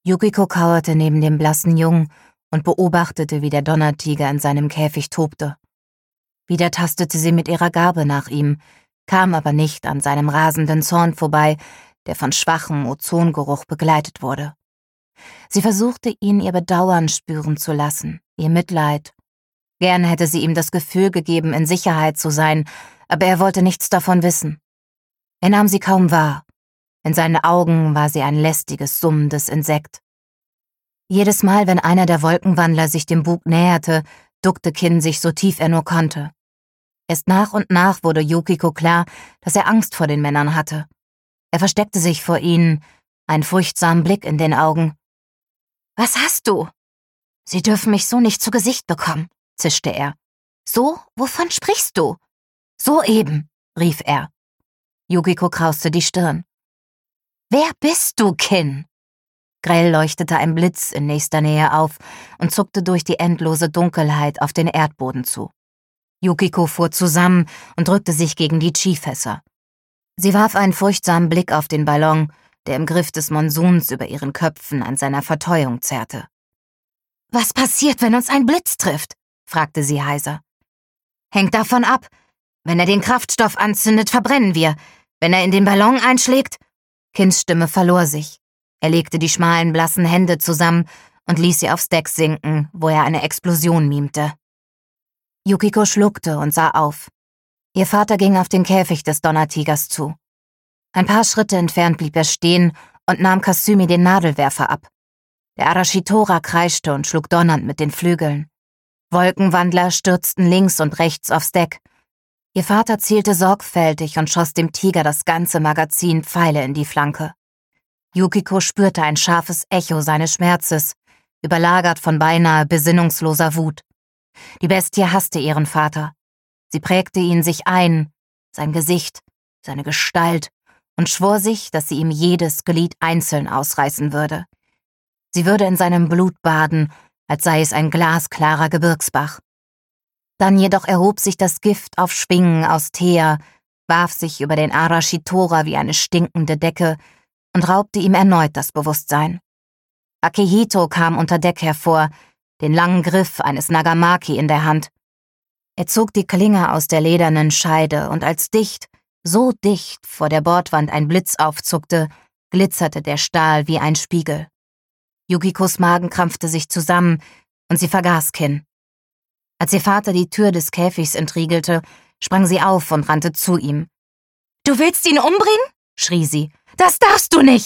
Yukiko kauerte neben dem blassen Jungen und beobachtete, wie der Donnertiger in seinem Käfig tobte. Wieder tastete sie mit ihrer Garbe nach ihm, kam aber nicht an seinem rasenden Zorn vorbei, der von schwachem Ozongeruch begleitet wurde. Sie versuchte, ihn ihr Bedauern spüren zu lassen, ihr Mitleid. Gern hätte sie ihm das Gefühl gegeben, in Sicherheit zu sein, aber er wollte nichts davon wissen. Er nahm sie kaum wahr. In seinen Augen war sie ein lästiges, summendes Insekt. Jedes Mal, wenn einer der Wolkenwandler sich dem Bug näherte, duckte Kin sich so tief er nur konnte. Erst nach und nach wurde Yukiko klar, dass er Angst vor den Männern hatte. Er versteckte sich vor ihnen, einen furchtsamen Blick in den Augen. »Was hast du?« »Sie dürfen mich so nicht zu Gesicht bekommen«, zischte er. »So? Wovon sprichst du?« »So eben«, rief er. Yukiko krauste die Stirn. »Wer bist du, Kin?« Grell leuchtete ein Blitz in nächster Nähe auf und zuckte durch die endlose Dunkelheit auf den Erdboden zu. Yukiko fuhr zusammen und drückte sich gegen die Chi-Fässer. Sie warf einen furchtsamen Blick auf den Ballon, der im Griff des Monsuns über ihren Köpfen an seiner Verteuung zerrte. »Was passiert, wenn uns ein Blitz trifft?« fragte sie heiser. »Hängt davon ab. Wenn er den Kraftstoff anzündet, verbrennen wir. Wenn er in den Ballon einschlägt...« Kins Stimme verlor sich. Er legte die schmalen, blassen Hände zusammen und ließ sie aufs Deck sinken, wo er eine Explosion mimte. Yukiko schluckte und sah auf. Ihr Vater ging auf den Käfig des Donnertigers zu. Ein paar Schritte entfernt blieb er stehen und nahm Kasumi den Nadelwerfer ab. Der Arashitora kreischte und schlug donnernd mit den Flügeln. Wolkenwandler stürzten links und rechts aufs Deck. Ihr Vater zielte sorgfältig und schoss dem Tiger das ganze Magazin Pfeile in die Flanke. Yukiko spürte ein scharfes Echo seines Schmerzes, überlagert von beinahe besinnungsloser Wut. Die Bestie hasste ihren Vater. Sie prägte ihn sich ein, sein Gesicht, seine Gestalt, und schwor sich, dass sie ihm jedes Glied einzeln ausreißen würde. Sie würde in seinem Blut baden, als sei es ein glasklarer Gebirgsbach. Dann jedoch erhob sich das Gift auf Schwingen aus Teer, warf sich über den Arashitora wie eine stinkende Decke und raubte ihm erneut das Bewusstsein. Akihito kam unter Deck hervor, den langen Griff eines Nagamaki in der Hand. Er zog die Klinge aus der ledernen Scheide und als dicht, so dicht vor der Bordwand ein Blitz aufzuckte, glitzerte der Stahl wie ein Spiegel. Yukikos Magen krampfte sich zusammen und sie vergaß Kin. Als ihr Vater die Tür des Käfigs entriegelte, sprang sie auf und rannte zu ihm. »Du willst ihn umbringen?« schrie sie. »Das darfst du nicht!«